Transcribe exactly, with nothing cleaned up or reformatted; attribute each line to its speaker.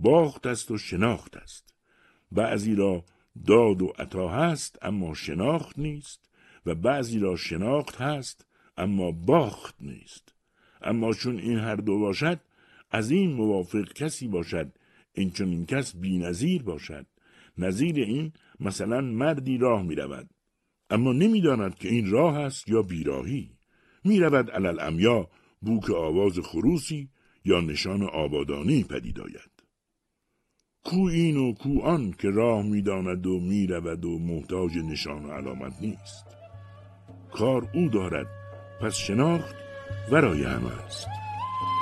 Speaker 1: باخت است و شناخت است. بعضی را داد و عطا هست اما شناخت نیست و بعضی را شناخت هست اما باخت نیست. اما چون این هر دو باشد، از این موافق کسی باشد این چون این کس بی نظیر باشد. نظیر این مثلا مردی راه می رود اما نمی داند که این راه است یا بیراهی. می رود علل عمیا بوک آواز خروسی یا نشان آبادانی پدید آید. کو این و کو آن که راه می داند و می رود و محتاج نشان و علامت نیست. کار او دارد، پس شناخت ورای همه است.